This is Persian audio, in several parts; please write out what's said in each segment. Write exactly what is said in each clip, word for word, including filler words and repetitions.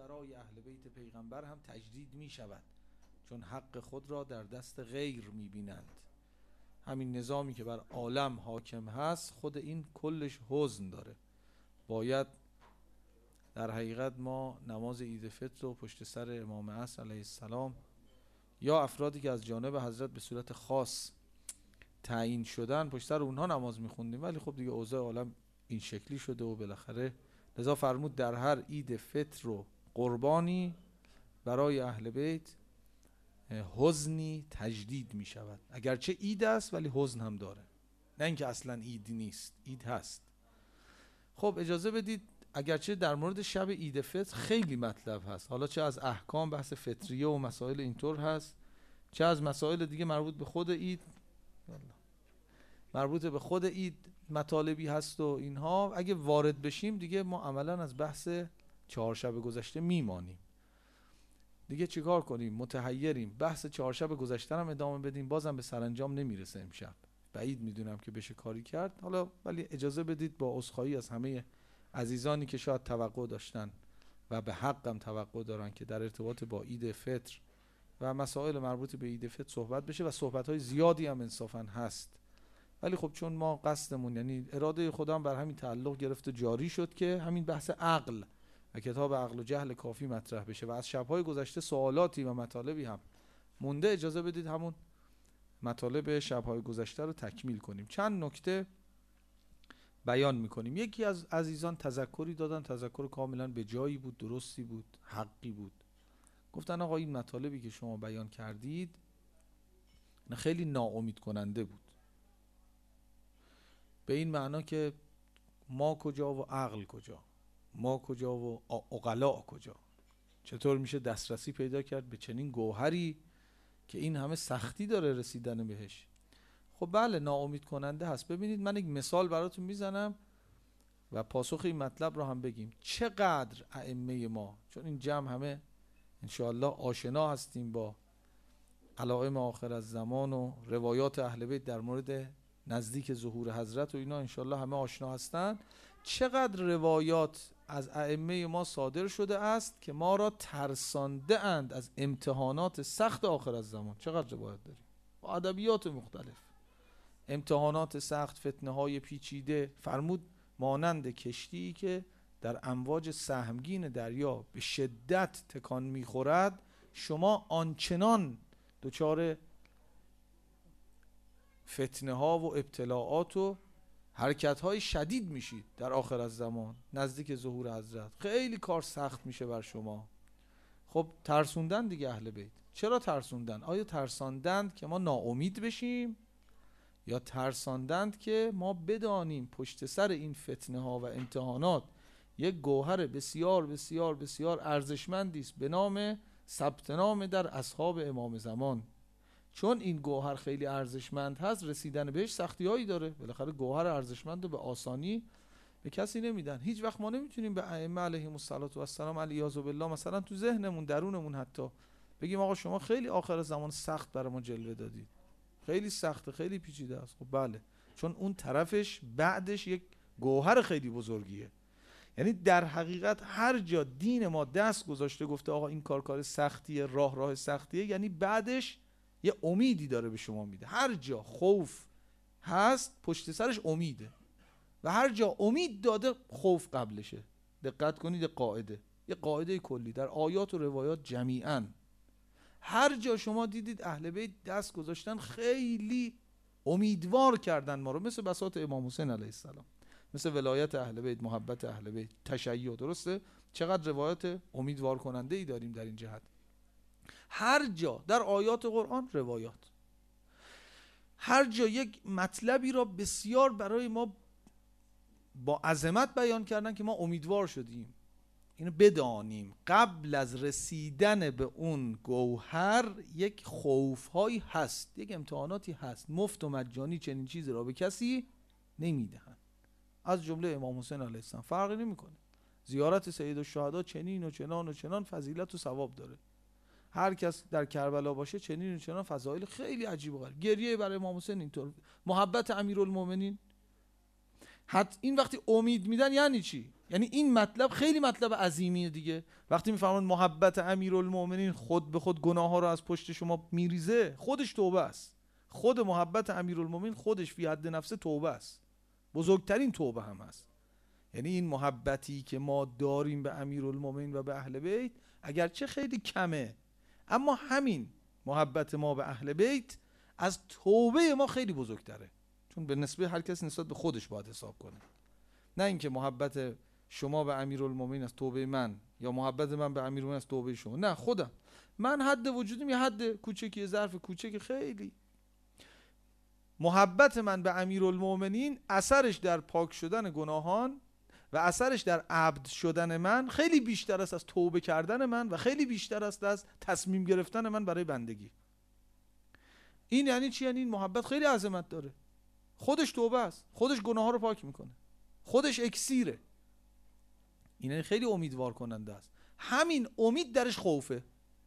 برای اهل بیت پیغمبر هم تجدید می شود، چون حق خود را در دست غیر می بینند. همین نظامی که بر عالم حاکم هست خود این کلش حزن داره. باید در حقیقت ما نماز عید فطر رو پشت سر امام عصر علیه السلام یا افرادی که از جانب حضرت به صورت خاص تعیین شدن پشت سر اونها نماز میخوندیم، ولی خب دیگه اوضاع عالم این شکلی شده و بالاخره لذا فرمود در هر عید فطر و قربانی برای اهل بیت حزنی تجدید می شود. اگرچه عید است ولی حزن هم داره، نه اینکه اصلا عید نیست، عید هست. خب اجازه بدید اگرچه در مورد شب عید فطر خیلی مطلب هست، حالا چه از احکام بحث فطریه و مسائل اینطور هست، چه از مسائل دیگه مربوط به خود عید مربوط به خود عید مطالبی هست و اینها، اگه وارد بشیم دیگه ما عملا از بحث چهار شب گذشته میمانیم. دیگه چیکار کنیم؟ متحیریم. بحث چهار شب گذشته هم ادامه بدیم بازم به سرانجام نمیرسه. امشب بعید میدونم که بشه کاری کرد. حالا ولی اجازه بدید با عذرخواهی از همه عزیزانی که شاید توقع داشتن و به حقم توقع دارن که در ارتباط با عید فطر و مسائل مربوط به عید فطر صحبت بشه و صحبت‌های زیادی هم انصافاً هست، ولی خب چون ما قصدمون یعنی اراده خدا هم بر همین تعلق گرفت و جاری شد که همین بحث عقل و کتاب عقل و جهل کافی مطرح بشه و از شب‌های گذشته سوالاتی و مطالبی هم مونده، اجازه بدید همون مطالب شب‌های گذشته رو تکمیل کنیم. چند نکته بیان میکنیم. یکی از عزیزان تذکری دادن، تذکر کاملا به جایی بود، درستی بود، حقی بود. گفتن آقا این مطالبی که شما بیان کردید خیلی ناامید کننده بود، به این معنا که ما کجا و عقل کجا، ما کجا و عقلا کجا، چطور میشه دسترسی پیدا کرد به چنین گوهری که این همه سختی داره رسیدن بهش. خب بله ناامید کننده هست. ببینید من یک مثال براتون میزنم و پاسخ این مطلب رو هم بگیم. چقدر ائمه ما، چون این جمع همه انشاءالله آشنا هستیم با علائم آخر از زمان و روایات اهل بیت در مورد نزدیک ظهور حضرت و اینا انشاءالله همه آشنا هستن. چقدر روایات از ائمه ما صادر شده است که ما را ترسانده اند از امتحانات سخت آخر از زمان. چقدر روایت داریم با ادبیات مختلف، امتحانات سخت، فتنه های پیچیده. فرمود مانند کشتی که در امواج سهمگین دریا به شدت تکان میخورد، شما آنچنان دچار فتنه ها و ابتلاعات و حرکت های شدید میشید در آخر از زمان نزدیک ظهور حضرت. خیلی کار سخت میشه بر شما. خب ترسوندن دیگه اهل بیت. چرا ترسوندن؟ آیا ترساندند که ما ناامید بشیم یا ترساندند که ما بدانیم پشت سر این فتنه ها و امتحانات یک گوهر بسیار بسیار بسیار ارزشمندی است به نام ثبت نام در اصحاب امام زمان؟ چون این گوهر خیلی ارزشمند هست، رسیدن بهش سختی هایی داره. بالاخره گوهر ارزشمند رو به آسانی به کسی نمیدن. هیچ وقت ما نمیتونیم به ائمه علیهم السلام علیاذ بالله مثلا تو ذهنمون درونمون حتی بگیم آقا شما خیلی آخر زمان سخت برای ما جلوه دادید، خیلی سخته، خیلی پیچیده است. خب بله، چون اون طرفش بعدش یک گوهر خیلی بزرگیه. یعنی در حقیقت هر جا دین ما دست گذاشته گفته آقا این کار کار سختیه، راه راه سختیه، یعنی بعدش یه امیدی داره به شما میده. هر جا خوف هست پشت سرش امیده و هر جا امید داده خوف قبلشه. دقت کنید، قاعده، یه قاعده کلی در آیات و روایات جمیعاً. هر جا شما دیدید اهل بیت دست گذاشتن خیلی امیدوار کردن ما رو، مثل بساط امام حسین علیه السلام، مثل ولایت اهل بیت، محبت اهل بیت، تشیع. درسته؟ چقدر روایت امیدوار کننده ای داریم در این جهت. هر جا در آیات قرآن، روایات، هر جا یک مطلبی را بسیار برای ما با عظمت بیان کردن که ما امیدوار شدیم. اینو بدانیم قبل از رسیدن به اون گوهر یک خوف‌هایی هست، یک امتحاناتی هست. مفت و مجانی چنین چیزی را به کسی نمیدهن، از جمله امام حسین علیه السلام. فرقی نمیکنه. زیارت سید الشهدا چنین و چنان و چنان فضیلت و ثواب داره. هر کس در کربلا باشه چنین و چنان فضایل خیلی عجیب و غریب. گریه برای امام حسین اینطور، محبت امیرالمومنین. حتی این وقتی امید میدن یعنی چی؟ یعنی این مطلب خیلی مطلب عظیمیه دیگه. وقتی میفهمن محبت امیرالمومنین خود به خود گناه ها رو از پشت شما میریزه، خودش توبه است. خود محبت امیرالمومنین خودش فی حد نفس توبه است، بزرگترین توبه هم است. یعنی این محبتی که ما داریم به امیرالمومنین و به اهل بیت اگرچه خیلی کمه، اما همین محبت ما به اهل بیت از توبه ما خیلی بزرگتره، چون به نسبه هر کس نسبت به خودش باید حساب کنه. نه اینکه محبت شما به امیرالمومنین از توبه من یا محبت من به امیرالمومنین از توبه شما، نه، خودم من حد وجودیم یه حد کوچکی، ظرف کوچکی، خیلی محبت من به امیرالمومنین اثرش در پاک شدن گناهان و اثرش در عبد شدن من خیلی بیشتر است از توبه کردن من و خیلی بیشتر است از تصمیم گرفتن من برای بندگی. این یعنی چی؟ یعنی این محبت خیلی عظمت داره، خودش توبه است، خودش گناه ها رو پاک میکنه، خودش اکسیره. این خیلی امیدوار کننده است. همین امید درش خوفه.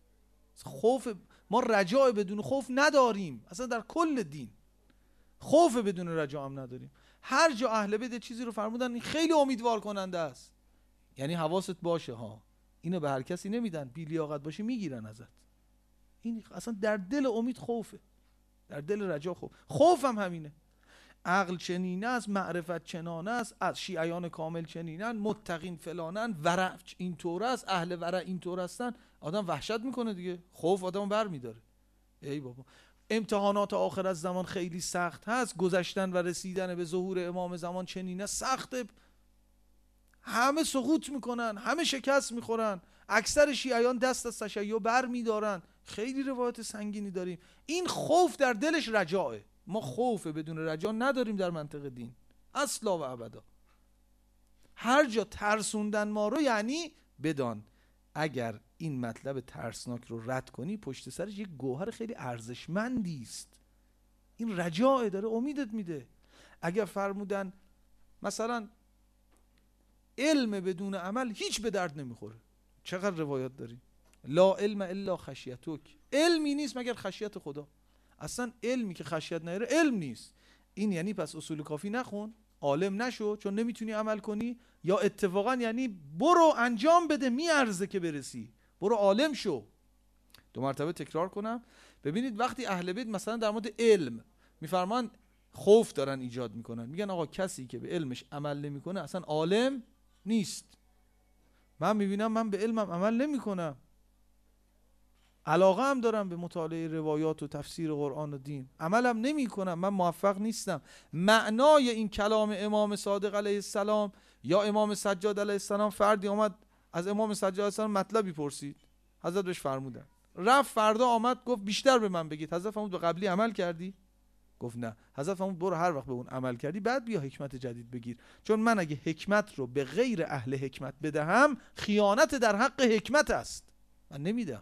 خوف ما رجاء بدون خوف نداریم، اصلا در کل دین خوف بدون رجاء هم نداریم. هر جا اهل بیت چیزی رو فرمودن این خیلی امیدوار کننده است، یعنی حواست باشه ها، اینو به هر کسی نمیدن، بی لیاقت باشی میگیرن ازت. این اصلا در دل امید خوفه، در دل رجا خوف. خوف هم همینه. عقل چنین است، معرفت چنان است، از شیعیان کامل چنینن، متقین فلانن، ورع اینطور است، اهل ورع اینطور هستن. آدم وحشت میکنه دیگه، خوف آدمو برمیداره. ای بابا امتحانات آخر از زمان خیلی سخت هست، گذشتن و رسیدن به ظهور امام زمان چنینه سخته، همه سقوط میکنن، همه شکست میخورن، اکثر شیعیان دست از تشیع بر میدارن، خیلی روایت سنگینی داریم. این خوف در دلش رجاعه. ما خوف بدون رجا نداریم در منطق دین اصلا و ابدا. هر جا ترسوندن ما رو، یعنی بدان اگر این مطلب ترسناک رو رد کنی پشت سرش یک گوهر خیلی ارزشمندی است. این رجاعه، داره امیدت میده. اگر فرمودن مثلا علم بدون عمل هیچ به درد نمیخوره، چقدر روایات داریم، لا علم الا خشیتک، علمی نیست مگر خشیت خدا. اصلا علمی که خشیت نیاره علم نیست. این یعنی پس اصول کافی نخون، عالم نشو چون نمیتونی عمل کنی، یا اتفاقا یعنی برو انجام بده، میارزه که برسی، برو عالم شو. دو مرتبه تکرار کنم. ببینید وقتی اهل بیت مثلا در مورد علم میفرمان خوف دارن ایجاد میکنن، میگن آقا کسی که به علمش عمل نمیکنه اصلا عالم نیست. من میبینم من به علمم عمل نمیکنم، علاقه هم دارم به مطالعه روایات و تفسیر قرآن و دین، عملم نمی کنم، من موفق نیستم. معنای این کلام امام صادق علیه السلام یا امام سجاد علیه السلام، فردی آمد از امام سجاد علیه السلام مطلبی پرسید، حضرت بهش فرمودن، رفت فردا آمد گفت بیشتر به من بگید. حضرت فرمود به قبلی عمل کردی؟ گفت نه. حضرت فرمود برو هر وقت به اون عمل کردی بعد بیا حکمت جدید بگیر، چون من اگه حکمت رو به غیر اهل حکمت بدهم خیانت در حق حکمت است، من نمیدم.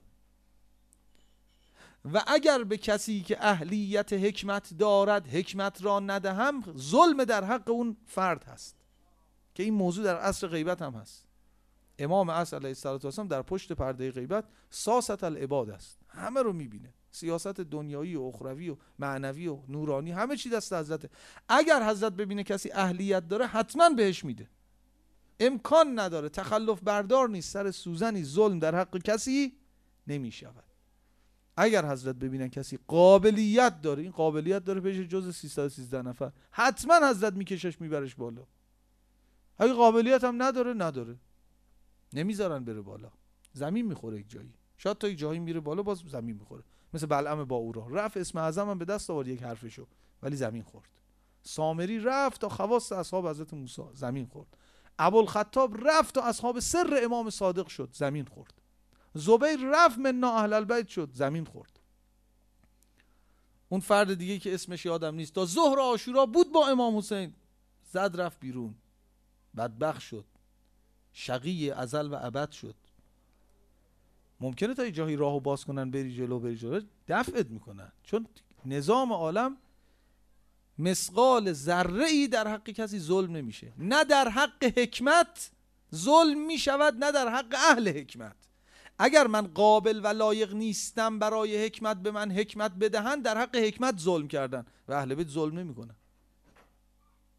و اگر به کسی که اهلیت حکمت دارد حکمت را ندهم ظلم در حق اون فرد هست، که این موضوع در عصر غیبت هم هست. امام عصر علیه السلام در پشت پرده غیبت ساست العباد است، همه رو میبینه، سیاست دنیایی و اخروی و معنوی و نورانی همه چی دست حضرته. اگر حضرت ببینه کسی اهلیت داره حتما بهش میده، امکان نداره، تخلف بردار نیست، سر سوزنی ظلم در حق کسی نمیشود. اگر حضرت ببینن کسی قابلیت داره، این قابلیت داره پیش جز سیصد و سیزده نفر، حتما حضرت میکشش میبرش بالا. اگه قابلیت هم نداره نداره نمیذارن بره بالا، زمین میخوره یک جایی، شاید تا یک جایی میره بالا باز زمین میخوره. مثل بلعم باورا رفت اسم اعظم هم به دست آورد یک حرفشو ولی زمین خورد. سامری رفت تا خواص اصحاب حضرت موسی، زمین خورد. ابوالخطاب رفت تا اصحاب سر امام صادق شد، زمین خورد. زبیر رفت منا اهل البیت شد، زمین خورد. اون فرد دیگه که اسمش یادم نیست تا ظهر عاشورا بود با امام حسین، زد رفت بیرون، بدبخت شد، شقی ازل و ابد شد. ممکنه تا یه جایی راهو باز کنن بری جلو بری جلو، دفعت میکنن، چون نظام عالم مثقال ذره ای در حق کسی ظلم نمیشه، نه در حق حکمت ظلم میشود نه در حق اهل حکمت. اگر من قابل و لایق نیستم برای حکمت به من حکمت بدهن، در حق حکمت ظلم کردن و اهل بیت ظلم نمیکنن.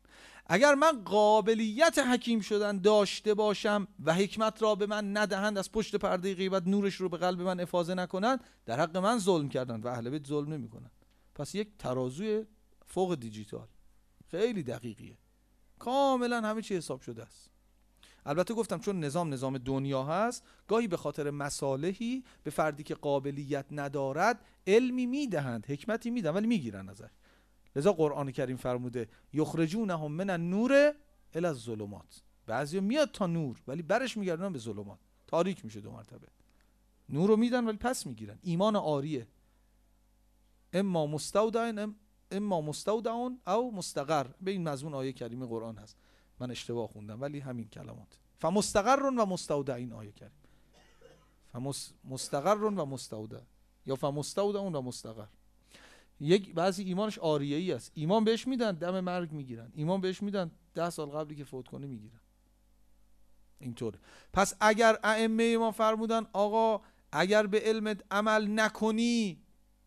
اگر من قابلیت حکیم شدن داشته باشم و حکمت را به من ندهند، از پشت پرده غیبت نورش رو به قلب من افاضه نکنند، در حق من ظلم کردند و اهل بیت ظلم نمی‌کنند. پس یک ترازوی فوق دیجیتال خیلی دقیقیه، کاملا همه چی حساب شده است. البته گفتم چون نظام نظام دنیا هست، گاهی به خاطر مصالحی به فردی که قابلیت ندارد علمی میدهند، حکمتی میدن، ولی میگیرن ازش. لذا قرآن کریم فرموده یخرجونهم من النور الی الظلمات. بعضیا میاد تا نور ولی برش میگردن به ظلمات، تاریک میشه دو مرتبه. نور رو میدن ولی پس میگیرن. ایمان عاریه، اما مستودع اما مستودع او مستقر، به این مضمون آیه کریمه قرآن هست. من اشتباه خوندم ولی همین کلمات. فمستقر و مستودع، این آیه کریم فمستقر و مستودع یا فمستودع و مستقر. یک بعضی ایمانش عاریه‌ای است، ایمان بهش میدن دم مرگ میگیرن، ایمان بهش میدن ده سال قبلی که فوت کنه میگیرن. اینطوره. پس اگر ائمه ما فرمودن آقا اگر به علمت عمل نکنی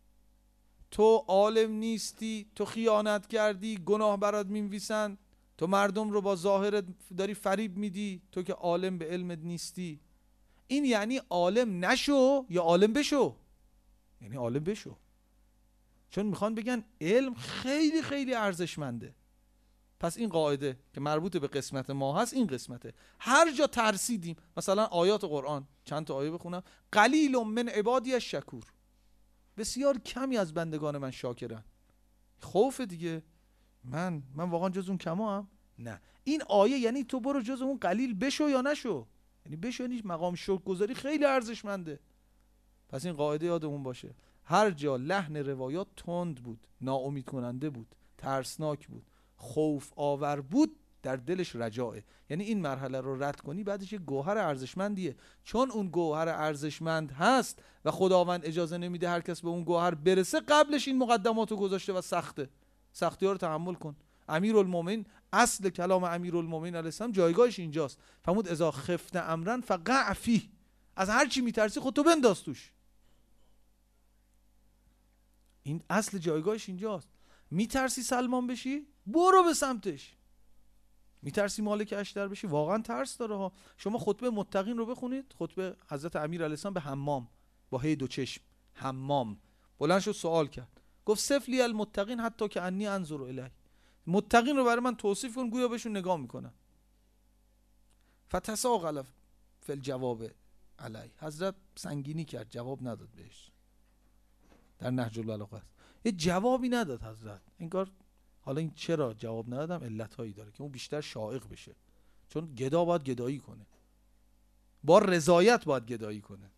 تو عالم نیستی، تو خیانت کردی، گناه برات می‌نویسن، تو مردم رو با ظاهرت داری فریب میدی، تو که عالم به علمت نیستی، این یعنی عالم نشو یا عالم بشو؟ یعنی عالم بشو. چون میخوان بگن علم خیلی خیلی ارزشمنده. پس این قاعده که مربوط به قسمت ما هست این قسمته. هر جا ترسیدیم، مثلا آیات قرآن، چند تا آیه بخونم، قلیل من عبادی الشکور، بسیار کمی از بندگان من شاکرن. خوف دیگه، من من واقعا جز اون کما هم؟ نه. این آیه یعنی تو برو جز اون قلیل بشو یا نشو، یعنی بشو، یعنی مقام شکرگزاری خیلی ارزشمنده. پس این قاعده یادمون باشه. هر جا لحن روایات تند بود، ناامید کننده بود، ترسناک بود، خوف آور بود، در دلش رجاعه. یعنی این مرحله رو رد کنی بعدش یه گوهر ارزشمندیه. چون اون گوهر ارزشمند هست و خداوند اجازه نمیده هر کس به اون گوهر برسه، قبلش این مقدماتو گذاشته و سخته. سختی ها رو تحمل کن. امیرالمومنین، اصل کلام امیرالمومنین علیه السلام جایگاهش اینجاست. فرمود اذا خفت امرا فقع فیه، از هر چی میترسی خودتو بنداز توش. این اصل جایگاهش اینجاست. میترسی سلمان بشی؟ برو به سمتش. میترسی مالک اشتر بشی؟ واقعا ترس داره ها. شما خطبه متقین رو بخونید، خطبه حضرت امیر علیه السلام به حمام، با هی دو چشم حمام بلند شد سوال کرد، گفت صف لی المتقین حتی که انی انظر الیه، متقین رو برای من توصیف کن گویا بهشون نگاه میکنم. فتساقل فی الجواب علیه، حضرت سنگینی کرد، جواب نداد بهش. در نهج البلاغه است یه جوابی نداد حضرت. انگار حالا این چرا جواب ندادم علتایی داره که اون بیشتر شائق بشه، چون گدا باید گدایی کنه، با رضایت باید گدایی کنه،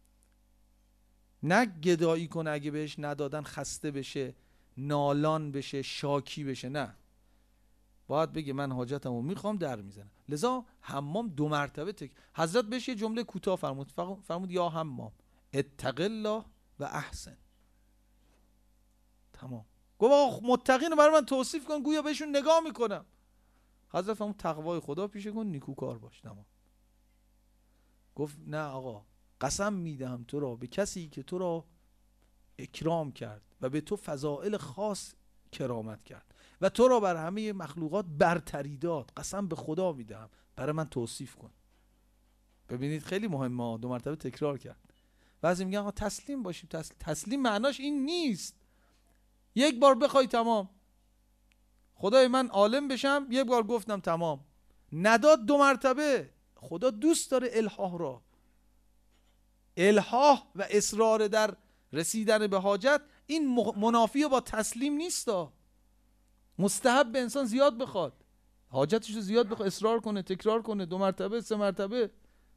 نه گدایی کنه اگه بهش ندادن خسته بشه، نالان بشه، شاکی بشه. نه، باید بگه من حاجتمو میخوام، در میزنه. لذا حمام دو مرتبه تک حضرت بهش یه جمله کوتاه فرمود، فرمود یا حمام اتق الله و احسن. تمام. گفت متقین رو برای من توصیف کن گویا بهشون نگاه میکنم. حضرت فرمود تقوای خدا پیشه کن، نیکوکار باش. تمام. گفت نه آقا، قسم میدهم تو را به کسی که تو را اکرام کرد و به تو فضائل خاص کرامت کرد و تو را بر همه مخلوقات برتری داد، قسم به خدا میدهم برای من توصیف کن. ببینید خیلی مهمه، دو مرتبه تکرار کرد. بعضی میگن آقا تسلیم باشیم. تسلیم, تسلیم معناش این نیست یک بار بخوای تمام، خدای من عالم بشم، یک بار گفتم تمام، نداد دو مرتبه. خدا دوست داره الحاح را. الحاح و اصرار در رسیدن به حاجت این منافی با تسلیم نیستا. مستحب به انسان زیاد بخواد، حاجتش رو زیاد بخواد، اصرار کنه، تکرار کنه، دو مرتبه، سه مرتبه.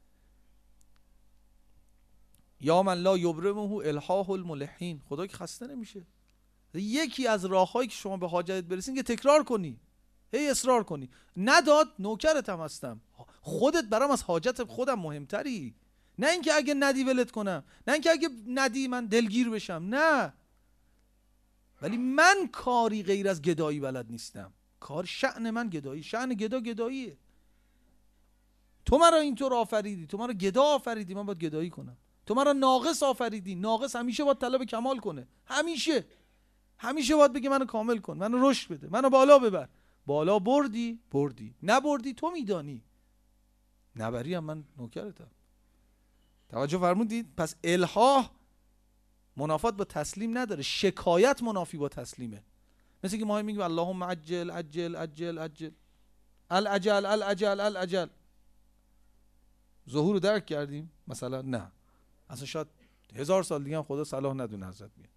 یا من لا یبرمه الحاح الملحین، خدا که خسته نمیشه. یکی از راههایی که شما به حاجت برسین که تکرار کنی، هی اصرار کنی. نداد نوکرتم هستم، خودت برام از حاجت خودم مهمتری، نه اینکه اگه ندی ولت کنم، نه اینکه اگه ندی من دلگیر بشم، نه. ولی من کاری غیر از گدایی بلد نیستم. کار شأن من گدایی، شأن گدا گداییه. تو مرا اینطور آفریدی، تو مرا گدا آفریدی، من باید گدایی کنم. تو مرا ناقص آفریدی، ناقص همیشه باید طلب کمال کنه، همیشه همیشه باید بگه منو کامل کن، منو رشد بده، منو بالا ببر. بالا بردی بردی، نبردی تو میدانی، نبری هم من نوکرتم. توجه فرمودید؟ پس الحاح منافات با تسلیم نداره، شکایت منافی با تسلیمه. مثل که ما میگیم اللهم عجل عجل عجل عجل العجل العجل العجل. ظهور رو درک کردیم مثلا؟ نه، اصلا شاید هزار سال دیگه هم خدا صلاح ندونه حضرت بیاد.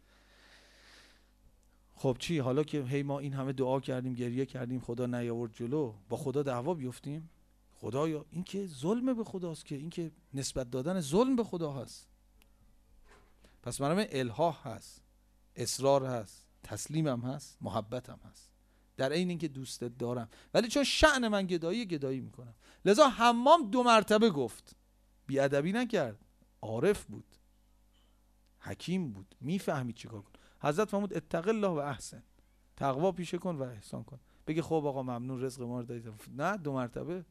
خب چی حالا که هی ما این همه دعا کردیم گریه کردیم خدا نیاورد جلو، با خدا دعوا بیفتیم؟ خدایا این که ظلم به خداست، که این که نسبت دادن ظلم به خدا هست. پس مرام الحاح هست، اصرار هست، تسلیمم هست، محبتم هست، در عین اینکه دوستت دارم ولی چون شأن من گدایی گدایی میکنم. لذا حمام دو مرتبه گفت، بیادبی نکرد، عارف بود، حکیم بود، میفهمید چیکار کن. حضرت فرمود اتق الله و احسن، تقوا پیشه کن و احسان کن. بگه خب آقا ممنون رزق ما رو دادید، نه، دو مرتبه.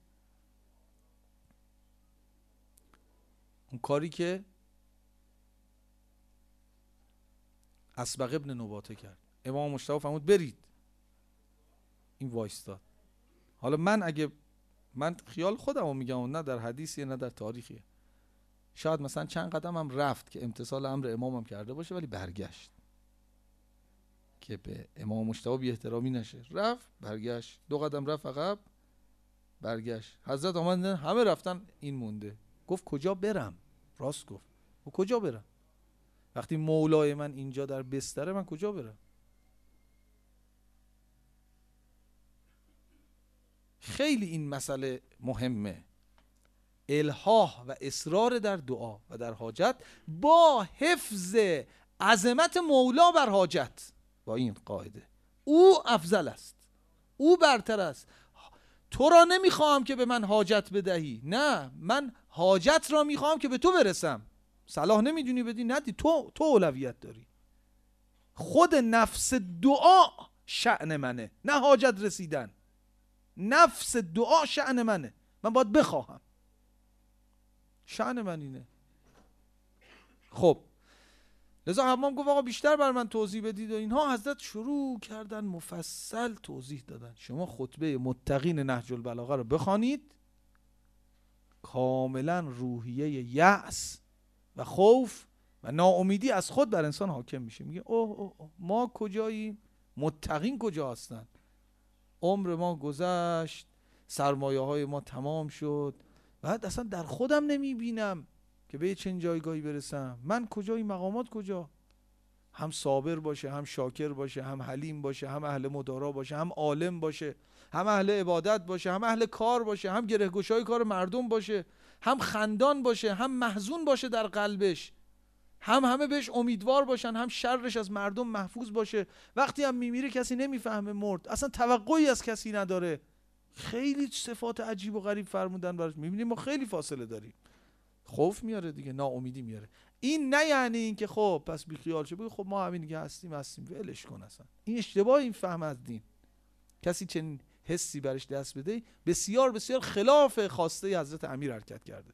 اون کاری که اسبق ابن نباته کرد، امام مجتبی فرمود برید، این وایستاد. حالا من اگه من خیال خودم رو میگم، نه در حدیثیه نه در تاریخیه، شاید مثلا چند قدم هم رفت که امتثال امر امامم کرده باشه ولی برگشت که به امام مجتبی بی احترامی نشه، رفت برگشت، دو قدم رفت عقب برگشت. حضرت آمدن همه رفتن این مونده، گفت کجا برم؟ راست گفت، و کجا برم وقتی مولای من اینجا در بستره، من کجا برم؟ خیلی این مسئله مهمه، الحاح و اصرار در دعا و در حاجت با حفظ عظمت مولا بر حاجت، با این قاعده او افضل است، او برتر است. تو را نمیخوام که به من حاجت بدهی، نه، من حاجت را میخوام که به تو برسم. صلاح نمیدونی بدی، ندی، تو تو اولویت داری. خود نفس دعا شأن منه، نه حاجت رسیدن. نفس دعا شأن منه، من باید بخواهم، شأن من اینه. خب لذا حمام گفت آقا بیشتر بر من توضیح بدید و اینها. حضرت شروع کردن مفصل توضیح دادن. شما خطبه متقین نهج البلاغه رو بخوانید، کاملا روحیه یأس و خوف و ناامیدی از خود بر انسان حاکم میشه. میگه اوه اوه اوه ما کجاییم؟ متقین کجا هستن؟ عمر ما گذشت، سرمایه های ما تمام شد، بعد اصلا در خودم نمیبینم که به چند جایگاهی برسم. من کجا؟ این مقامات کجا؟ هم صابر باشه، هم شاکر باشه، هم حلیم باشه، هم اهل مدارا باشه، هم عالم باشه، هم اهل عبادت باشه، هم اهل کار باشه، هم گره گشای کار مردم باشه، هم خندان باشه، هم محزون باشه در قلبش، هم همه بهش امیدوار باشن، هم شرش از مردم محفوظ باشه. وقتی هم میمیره کسی نمیفهمه مرد، اصلا توقعی از کسی نداره. خیلی صفات عجیب و غریب فرمودن براش. میبینیم ما خیلی فاصله داریم. خوف میاره دیگه، ناامیدی میاره. این نه یعنی این که خب پس بی خیال شو، بگو خب ما همین دیگه هستیم هستیم ولش کن. اصلا این اشتباه این فهم از دین. کسی چنین حسی برش دست بده بسیار بسیار خلاف خواسته حضرت امیر حرکت کرده،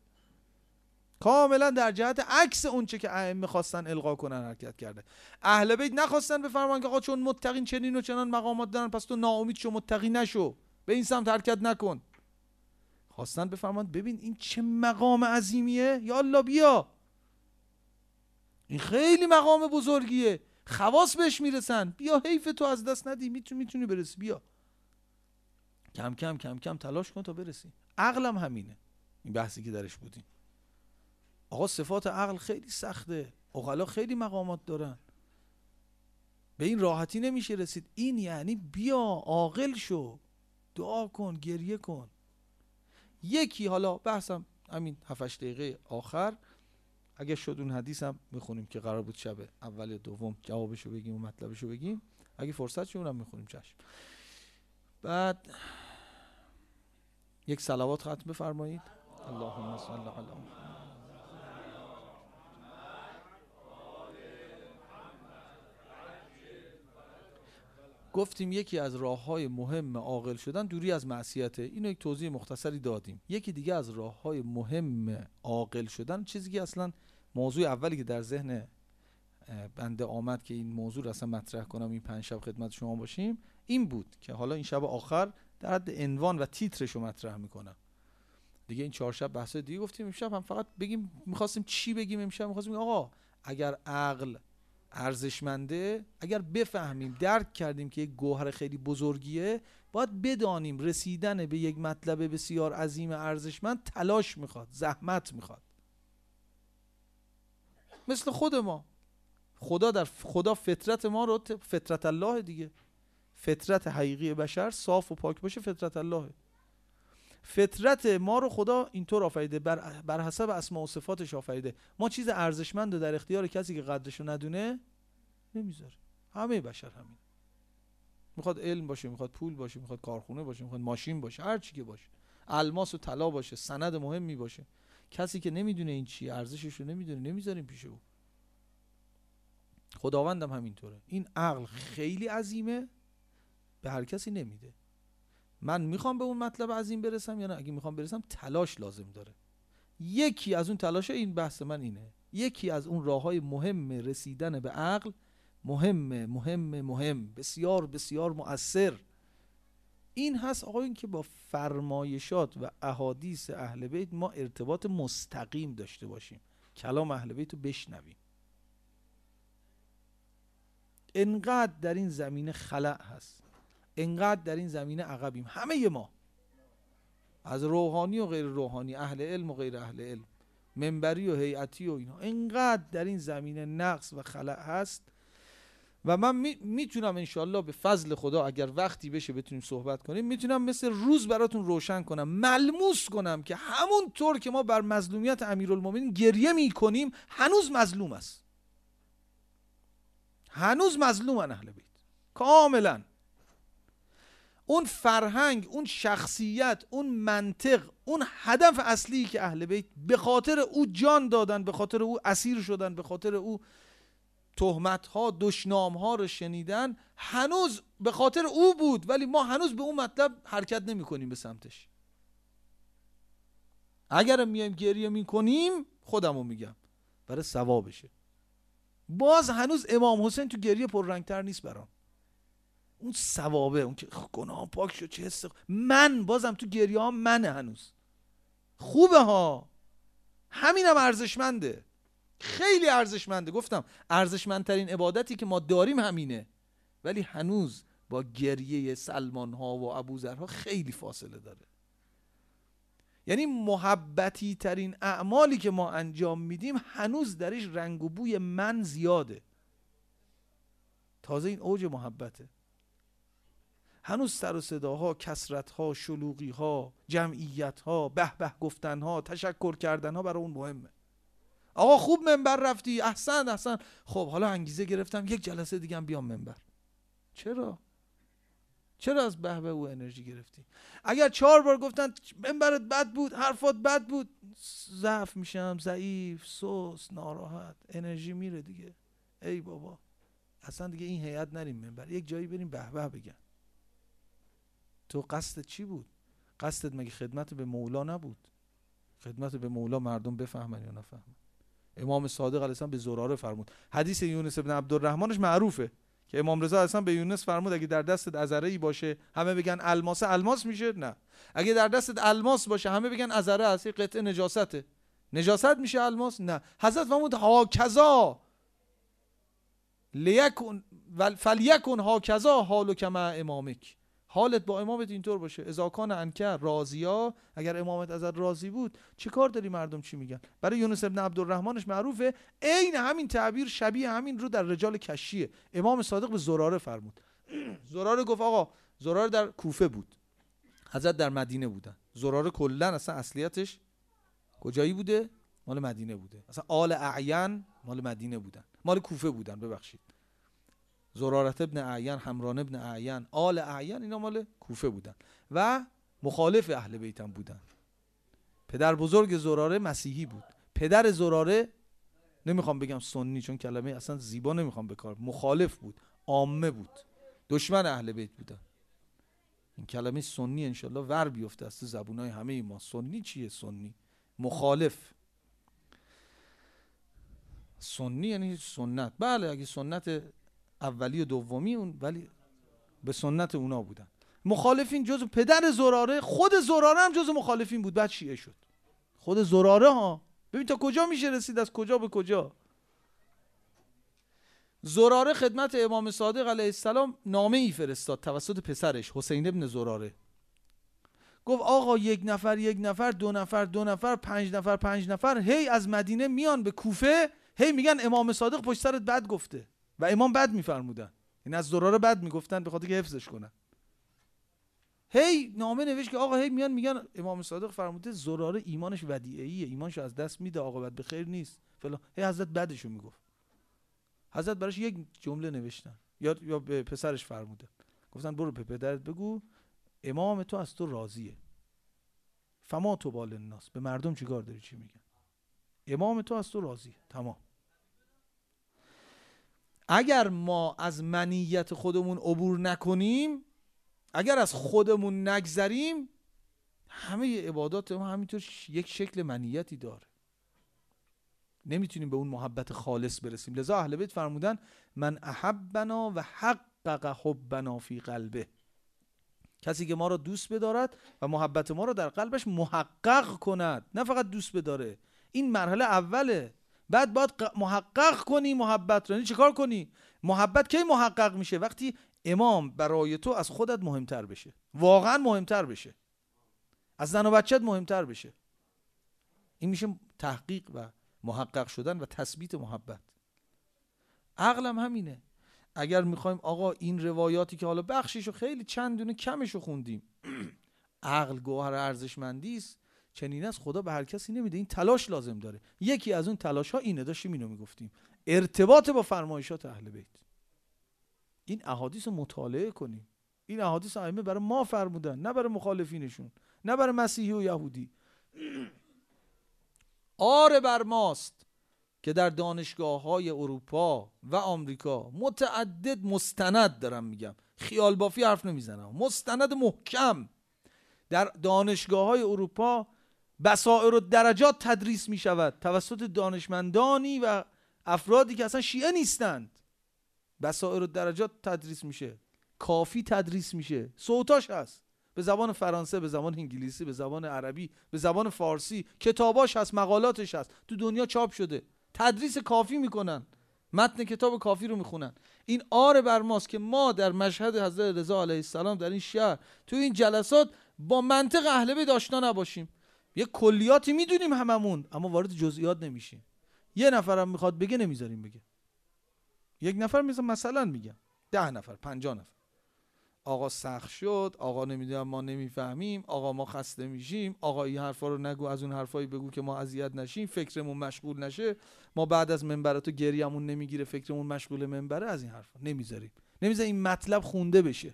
کاملا در جهت عکس اون چه که ائمه خواستن القا کنن حرکت کرده. اهل بیت نخواستن بفرمان که آقا چون متقین چنین و چنان مقامات دارن پس تو ناامید شو، متقی نشو، به این سمت حرکت نکن. خواستن بفرمان ببین این چه مقام عظیمیه، یا الله بیا، این خیلی مقام بزرگیه، خواص بهش میرسن، بیا حیف تو از دست ندی، میتونی میتونی برسی، بیا کم کم کم کم تلاش کن تا برسی. عقلم همینه، این بحثی که درش بودیم. آقا صفات عقل خیلی سخته، عقلا خیلی مقامات دارن، به این راحتی نمیشه رسید. این یعنی بیا عاقل شو، دعا کن، گریه کن. یکی حالا بحثم همین هفت هشت دقیقه آخر اگه شد اون حدیث هم میخونیم که قرار بود شب اول دوم جوابشو بگیم و مطلبشو بگیم، اگه فرصت شد اونم میخونیم چشم. بعد یک صلوات ختم بفرمایید. اللهم صل علی محمد. گفتیم یکی از راه‌های مهم عاقل شدن دوری از معصیته، اینو یک توضیح مختصری دادیم. یکی دیگه از راه‌های مهم عاقل شدن، چیزی که اصلا موضوع اولی که در ذهن بنده آمد که این موضوع رو اصلا مطرح کنم، این پنج شب خدمت شما باشیم، این بود که حالا این شب آخر در حد عنوان و تیترش رو مطرح میکنم دیگه. این چهار شب بحث دیگه گفتیم، امشب هم فقط بگیم میخواستیم چی بگیم. امشب میخواستیم آقا اگر عقل ارزشمنده، اگر بفهمیم درک کردیم که یک گوهر خیلی بزرگیه، باید بدانیم رسیدن به یک مطلب بسیار عظیم ارزشمند تلاش میخواد، زحمت میخواد. مثل خود ما، خدا در خدا فطرت ما رو، فطرت الله دیگه، فطرت حقیقی بشر صاف و پاک باشه فطرت الله. فطرت ما رو خدا اینطور آفریده، بر, بر حسب اسماء و صفاتش آفریده. ما چیز ارزشمند رو در اختیار کسی که قدرش رو ندونه نمیذاره. همه بشر همین، میخواد علم باشه، میخواد پول باشه، میخواد کارخونه باشه، میخواد ماشین باشه، هر چی که باشه، الماس و طلا باشه، سند مهمی باشه، کسی که نمیدونه این چی، ارزشش رو نمیدونه، نمیذاریم پیش او. خداوندم همینطوره. این عقل خیلی عظیمه، به هر کسی نمیده. من میخوام به اون مطلب عظیم برسم یا نه؟ اگه میخوام برسم تلاش لازم داره. یکی از اون تلاش، این بحث من اینه، یکی از اون راههای مهم رسیدن به عقل، مهمه مهم مهم بسیار بسیار مؤثر، این هست آقا این که با فرمایشات و احادیث اهل بیت ما ارتباط مستقیم داشته باشیم، کلام اهل بیت رو بشنویم. انقدر در این زمینه خلأ هست، انقدر در این زمینه عقبیم همه ما، از روحانی و غیر روحانی، اهل علم و غیر اهل علم، منبری و هیئتی و اینا، انقدر در این زمینه نقص و خلأ هست. و من می میتونم انشالله به فضل خدا اگر وقتی بشه بتونیم صحبت کنیم، میتونم مثل روز براتون روشن کنم، ملموس کنم که همون طور که ما بر مظلومیت امیرالمومنین گریه میکنیم، هنوز مظلوم است، هنوز مظلومن اهل بیت کاملا. اون فرهنگ، اون شخصیت، اون منطق، اون هدف اصلی که اهل بیت به خاطر او جان دادن، به خاطر او اسیر شدن، به خاطر او تهمت ها دشنام ها رو شنیدن، هنوز به خاطر او بود، ولی ما هنوز به اون مطلب حرکت نمی کنیم به سمتش. اگر میایم گریه میکنیم، خودمو میگم برای ثوابشه، باز هنوز امام حسین تو گریه پررنگتر نیست برام. اون ثوابه، اون که گناه پاک شد چه حس، من بازم تو گریه ها منه هنوز. خوبه ها، همینم ارزشمنده، خیلی ارزشمنده. گفتم ارزشمندترین عبادتی که ما داریم همینه، ولی هنوز با گریه سلمان ها و ابوذرها خیلی فاصله داره. یعنی محبتی ترین اعمالی که ما انجام میدیم هنوز درش رنگ و بوی من زیاده، تازه این اوج محبته. هنوز سر و صداها، کثرتها، شلوغیها، جمعیتها، به به گفتنها، تشکر کردنها برای اون مهمه. آقا خوب منبر رفتی، احسن احسن، خب حالا انگیزه گرفتم یک جلسه دیگه هم بیام منبر. چرا؟ چرا از به به و انرژی گرفتی؟ اگر چهار بار گفتن منبرت بد بود، حرفات بد بود، ضعف میشم، ضعیف، سوس، ناراحت، انرژی میره دیگه. ای بابا اصلا دیگه این هیئت نریم منبر، یک جایی بریم به به بگن. تو قصدت چی بود؟ قصدت مگه خدمت به مولا نبود؟ خدمت به مولا مردم بفهمن یا نفهمن؟ امام صادق علیه السلام به زراره فرمود، حدیث یونس ابن عبدالرحمنش معروفه که امام رضا اصلا به یونس فرمود اگه در دستت عذره ای باشه همه بگن الماس، الماس میشه؟ نه. اگه در دستت الماس باشه همه بگن عذره است، قطعه نجاسته، نجاست میشه الماس؟ نه. حضرت فرمود هاکذا لیکن فلیکن هاکذا حالک مع امامک، حالت با امامت اینطور باشه. اذا کان انکر راضیا، اگر امامت ازت راضی بود چه کار داری مردم چی میگن؟ برای یونس ابن عبدالرحمنش معروفه، عین همین تعبیر شبیه همین رو در رجال کشیه امام صادق به زراره فرمود. زراره گفت آقا، زراره در کوفه بود، حضرت در مدینه بودن. زراره کلا اصلا اصلیتش کجایی بوده؟ مال مدینه بوده. اصلا آل اعین مال مدینه بودن، مال کوفه بودن ببخشید. زرارت ابن اعین، حمران ابن اعین، آل اعین اینا مال کوفه بودن و مخالف اهل بیت هم بودن. پدر بزرگ زراره مسیحی بود، پدر زراره نمیخوام بگم سنی چون کلمه اصلا زیبا نمیخوام بکار، مخالف بود، عامه بود، دشمن اهل بیت بودن. این کلمه سنی انشالله ور بیفته از تو زبونای همه ما. سنی چیه؟ سنی مخالف. سنی یعنی سنت. بله اگه سنت اولی و دومی اون، ولی به سنت اونا بودن. مخالفین جز پدر زراره، خود زراره هم جز مخالفین بود، بعد شیعه شد. خود زراره ها، ببین تا کجا میشه رسید، از کجا به کجا. زراره خدمت امام صادق علیه السلام نامه ای فرستاد توسط پسرش حسین ابن زراره. گفت آقا یک نفر یک نفر دو نفر دو نفر پنج نفر پنج نفر هی از مدینه میان به کوفه، هی میگن امام صادق پشت سرت بد گفته و امام بد میفرمودن. این از زراره بد میگفتن به خاطر که حفظش کنن. هی نامه نوشت که آقا هی میان میگن امام صادق فرموده زراره ایمانش ودیعیه، ایمانشو از دست میده، عاقبت به خیر نیست فلان. هی حضرت بدشو میگفت. حضرت براش یک جمله نوشتن یا یا به پسرش فرموده، گفتن برو به پدرت بگو امام تو از تو راضیه. فما تو بال الناس، به مردم چیکار داری چی میگن؟ امام تو از تو راضیه، تمام. اگر ما از منیت خودمون عبور نکنیم، اگر از خودمون نگذریم، همه عبادات ما همینطور یک شکل منیتی داره، نمیتونیم به اون محبت خالص برسیم. لذا اهل بیت فرمودن من احبنا و حقق حبنا فی قلبه، کسی که ما را دوست بدارد و محبت ما را در قلبش محقق کند، نه فقط دوست بداره. این مرحله اوله، بعد باید محقق کنی محبت را. یعنی چیکار کنی؟ محبت کی محقق میشه؟ وقتی امام برای تو از خودت مهمتر بشه، واقعا مهمتر بشه، از زن و بچت مهمتر بشه. این میشه تحقیق و محقق شدن و تثبیت محبت. عقلم همینه. اگر میخوایم آقا این روایاتی که حالا بخشیشو خیلی چند دونه کمشو خوندیم، عقل گوهر ارزشمندی است، چنین است خدا به هر کسی نمیده، این تلاش لازم داره. یکی از اون تلاش ها اینه، داشتیم اینو میگفتیم، ارتباط با فرمایشات اهل بیت. این احادیث رو مطالعه کنیم. این احادیث ائمه برای ما فرمودن، نه برای مخالفینشون، نه برای مسیحی و یهودی. آره بر ماست که در دانشگاه های اروپا و آمریکا متعدد مستند دارم میگم، خیال بافی حرف نمیزنم، مستند محکم در دانشگاه های اروپا بصائر و درجات تدریس میشود توسط دانشمندانی و افرادی که اصلا شیعه نیستند. بصائر و درجات تدریس میشه، کافی تدریس میشه، صوتاش هست به زبان فرانسه، به زبان انگلیسی، به زبان عربی، به زبان فارسی، کتاباش هست، مقالاتش هست، تو دنیا چاپ شده، تدریس کافی میکنن، متن کتاب کافی رو میخونن. این آره بر ماست که ما در مشهد حضرت رضا علیه السلام در این شهر تو این جلسات با منطق اهل بیت آشنا نباشیم. یه کلیاتی میدونیم هممون، اما وارد جزئیات نمیشیم. یه نفرم میخواد بگه نمیذاریم بگه. یک نفر میذارم مثلا میگم، ده نفر، پنجاه نفر، آقا سخت شد، آقا نمیدونم ما نمیفهمیم، آقا ما خسته میشیم، آقا این حرفا رو نگو، از اون حرفایی بگو که ما اذیت نشیم، فکرمون مشغول نشه، ما بعد از منبر تو گریمون نمیگیره، فکرمون مشغول منبره، از این حرفا نمیذاریم. نمیذاریم این مطلب خونده بشه.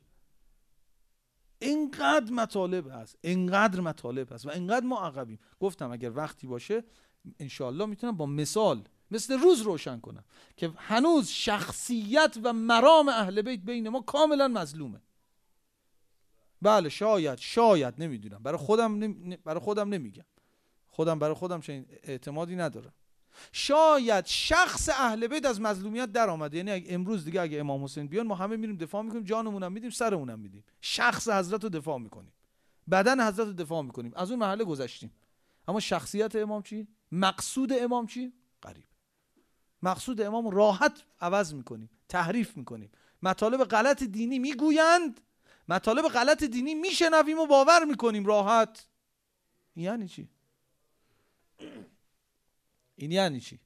اینقدر مطالب هست، اینقدر مطالب هست و اینقدر ما عقبیم. گفتم اگر وقتی باشه انشالله میتونم با مثال مثل روز روشن کنم که هنوز شخصیت و مرام اهل بیت بین ما کاملا مظلومه. بله شاید شاید نمیدونم، برای خودم نمی... برای خودم نمیگم، خودم برای خودم چنین اعتمادی ندارم. شاید شخص اهل بیت از مظلومیت در آمده. یعنی اگه امروز دیگه اگه امام حسین بیان ما همه میریم دفاع میکنیم، جانمونم میدیم، سرمونم میدیم، شخص حضرت رو دفاع میکنیم، بدن حضرت رو دفاع میکنیم، از اون مرحله گذشتیم. اما شخصیت امام چی؟ مقصود امام چی؟ غریب. مقصود امام راحت عوض میکنیم، تحریف میکنیم، مطالب غلط دینی میگویند، مطالب غلط دینی میشنویم و باور میکنیم راحت. یعنی چی؟ این یعنی چی؟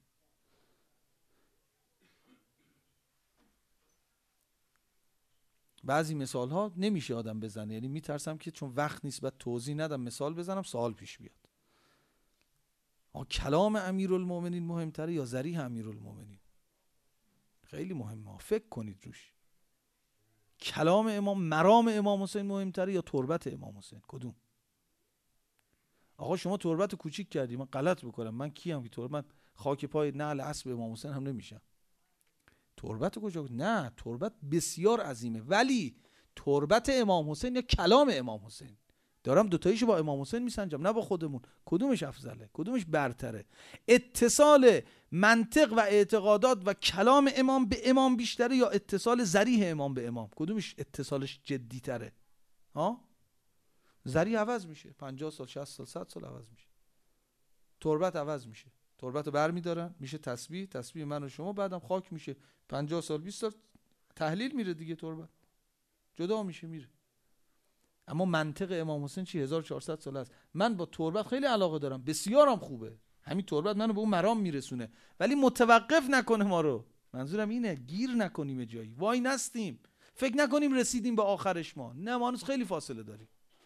بعضی مثال ها نمیشه آدم بزنه، یعنی میترسم که چون وقت نیست بعد توضیح ندم مثال بزنم سوال پیش بیاد. آه کلام امیرالمومنین مهمتره یا ذریح امیرالمومنین؟ خیلی مهمه، فکر کنید روش. کلام امام، مرام امام حسین مهمتره یا تربت امام حسین؟ کدوم؟ آقا شما تربت کوچیک کردی، من غلط بکنم، من کیم که تربت خاک پای نعل اسب امام حسین هم نمیشم. تربت کجا؟ نه، تربت بسیار عظیمه، ولی تربت امام حسین یا کلام امام حسین دارم دوتاییشو با امام حسین میسنجم نه با خودمون. کدومش افضله؟ کدومش برتره؟ اتصال منطق و اعتقادات و کلام امام به امام بیشتره یا اتصال ذریح امام به امام؟ کدومش اتصالش جدی تره؟ ها؟ ذریح عوض میشه، پنجاه سال شصت سال صد سال عوض میشه. تربت عوض میشه، تربت رو برمیدارن میشه تسبیح، تسبیح من و شما، بعدم خاک میشه، پنجاه سال بیست سال تحلیل میره دیگه، تربت جدا میشه میره. اما منطق امام حسین چی؟ هزار و چهارصد سال است. من با تربت خیلی علاقه دارم، بسیارم خوبه، همین تربت منو به اون مرام میرسونه، ولی متوقف نکنه ما رو. منظورم اینه گیر نکنیم جایی، وای نستیم فکر نکنیم رسیدیم به آخرش. ما نه، ما هنوز خیلی فاصله داریم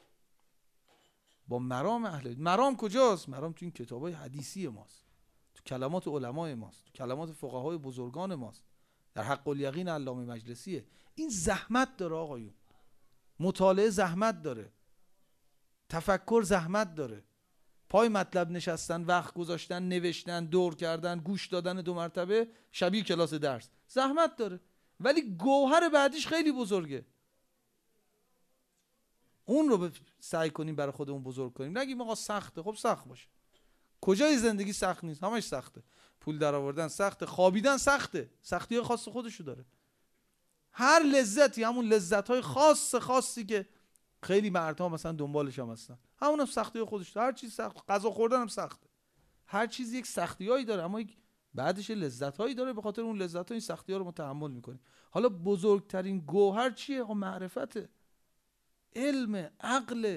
با مرام اهل. مرام کجاست؟ مرام تو این کتابای حدیثی ماست، تو کلمات علمای ماست، تو کلمات فقهای بزرگان ماست، در حق الیقین علامه مجلسیه. این زحمت داره آقایون، مطالعه زحمت داره، تفکر زحمت داره، پای مطلب نشستن، وقت گذاشتن، نوشتن، دور کردن، گوش دادن دو مرتبه شبیه کلاس درس زحمت داره، ولی گوهر بعدیش خیلی بزرگه. اون رو سعی کنیم برای خودمون بزرگ کنیم. نگیم آقا سخته، خب سخت باشه. کجای زندگی سخت نیست؟ همش سخته. پول در آوردن سخته، خوابیدن سخته، سختی های خاص خودشو داره. هر لذتی همون لذت‌های خاص خاصی که خیلی مردها مثلا دنبالش هم هستن، همون هم سختی های خودش داره. هر چیز سخت، غذا خوردن هم سخته، هر چیز یک سختیایی داره، اما بعدش لذت‌هایی داره، به خاطر اون لذت‌ها این سختی‌ها رو ما تحمل می‌کنیم. حالا بزرگترین گوهر چیه؟ آقا معرفته، علم، عقل،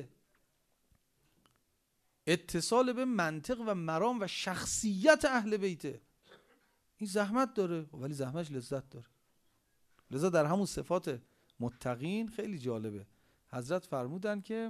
اتصال به منطق و مرام و شخصیت اهل بیته. این زحمت داره ولی زحمتش لذت داره. لذا در همون صفات متقین خیلی جالبه، حضرت فرمودن که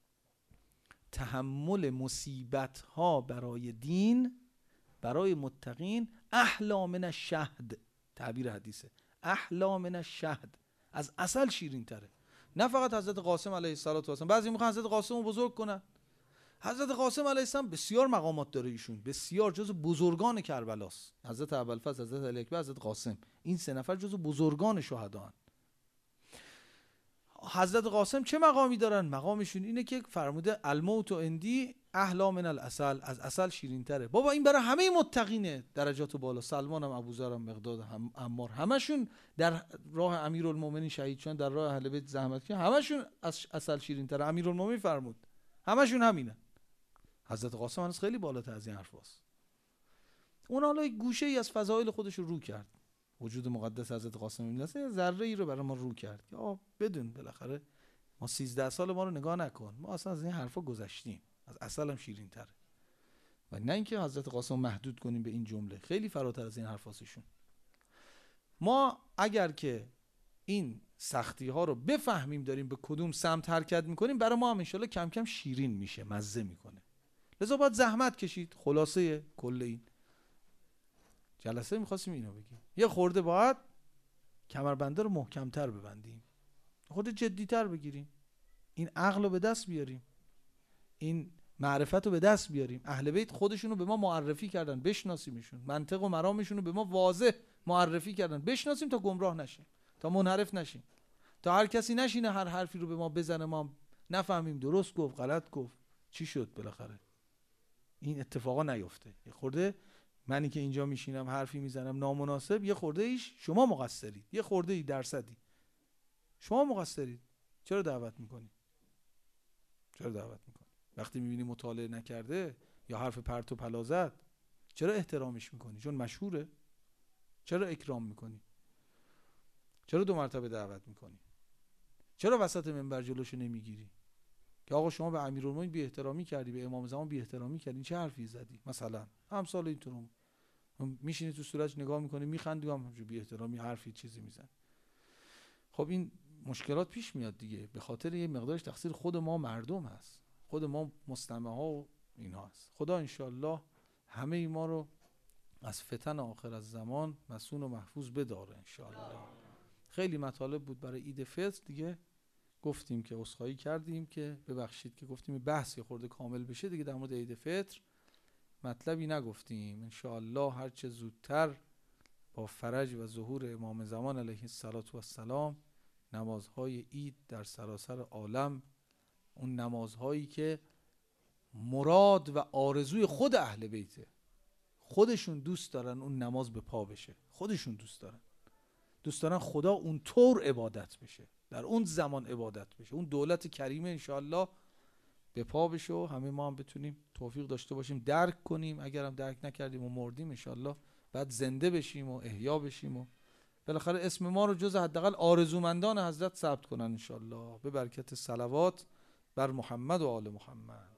تحمل مصیبت ها برای دین برای متقین احلی من الشهد، تعبیر حدیثه، احلی من الشهد، از عسل شیرین تره. نه فقط حضرت قاسم علیه السلام، بعضی میخوان حضرت قاسم رو بزرگ کنن. حضرت قاسم علیه السلام بسیار مقامات داره، ایشون بسیار جزو بزرگان کربلاست. حضرت ابوالفضل، حضرت علی اکبر، حضرت قاسم، این سه نفر جزو بزرگان شهداان. حضرت قاسم چه مقامی دارن؟ مقامشون اینه که فرموده الموت عندی احلی من العسل، از عسل شیرین تره. بابا این برای همه متقینه، درجات بالا، سلمان هم، ابوذر هم، مقداد هم، عمار، همشون در راه امیرالمومنین شهید شدن، در راه اهل بیت زحمت کردن، همشون از عسل شیرین تره. امیرالمومنین فرمود همشون همینه. حضرت قاسم هنوز خیلی بالاتر از این حرفاست. اون حالا گوشه ای از فضایل خودش رو رو کرد، وجود مقدس حضرت قاسم می‌ناسه یه ذره ای رو برای ما رو کرد که آ بدون بالاخره ما سیزده سال ما رو نگاه نکن، ما اصلا از این حرفا گذشتیم، از عسل هم شیرین تره. و نه اینکه حضرت قاسم محدود کنیم به این جمله، خیلی فراتر از این حرفاسشون. ما اگر که این سختی ها رو بفهمیم داریم به کدوم سمت حرکت میکنیم، برای ما هم انشالله کم کم شیرین میشه، مزه میکنه. لذا باید زحمت کشید. خلاصه کل این جلسه میخواستیم اینو بگیم، یه خورده باید کمربنده رو محکمتر ببندیم، خورده جدیتر بگیریم، این عقل رو به دست بیاریم، این معرفت رو به دست بیاریم. اهل بیت خودشونو به ما معرفی کردن، بشناسیمشون، منطق و مرامشون رو به ما واضح معرفی کردن، بشناسیم تا گمراه نشیم، تا منحرف نشیم، تا هر کسی نشینه هر حرفی رو به ما بزنه ما نفهمیم درست گفت غلط گفت چی شد. بالاخره این اتفاقا نیفته. یه خورده منی که اینجا میشینم حرفی میزنم نامناسب، یه خورده ایش شما مقصرید، یه خورده ای درصدی شما مقصرید. چرا دعوت میکنی؟ چرا دعوت میکنی؟ وقتی میبینی مطالعه نکرده یا حرف پرت و پلا زد، چرا احترامش میکنی؟ چون مشهوره؟ چرا اکرام میکنی؟ چرا دو مرتبه دعوت میکنی؟ چرا وسط منبر جلوشو نمیگیری که آقا شما به امیرالمومنین بی احترامی کردی، به امام زمان بی احترامی کردی، چه حرفی زدی؟ مثلا همسال اینطور میشینی تو صورتش نگاه میکنی میخندی، هم بی احترامی حرفی چیزی میزنی. خب این مشکلات پیش میاد دیگه، به خاطر یه مقدارش تقصیر خود ما مردم هست، خود ما مستمع ها و اینها هست. خدا انشالله همه ای ما رو از فتن آخر از زمان مسون و محفوظ بداره انشالله. خیلی مطالب بود برای عید فطر دیگه، گفتیم که عذرخواهی کردیم که ببخشید که گفتیم بحث یه خورده کامل بشه دیگه، در مورد عید فطر مطلبی نگفتیم. انشالله هر چه زودتر با فرج و ظهور امام زمان علیه السلام نمازهای عید در سراسر عالم اون نمازهایی که مراد و آرزوی خود اهل بیته، خودشون دوست دارن اون نماز به پا بشه، خودشون دوست دارن دوست دارن خدا اون طور عبادت بشه، در اون زمان عبادت بشه، اون دولت کریمه انشاءالله به پا بشه و همه ما هم بتونیم توفیق داشته باشیم درک کنیم، اگرم درک نکردیم و مردیم انشاءالله بعد زنده بشیم و احیا بشیم و بالاخره اسم ما رو جز حداقل آرزومندان حضرت ثبت کنن انشاءالله، به برکت صلوات بر محمد و آل محمد.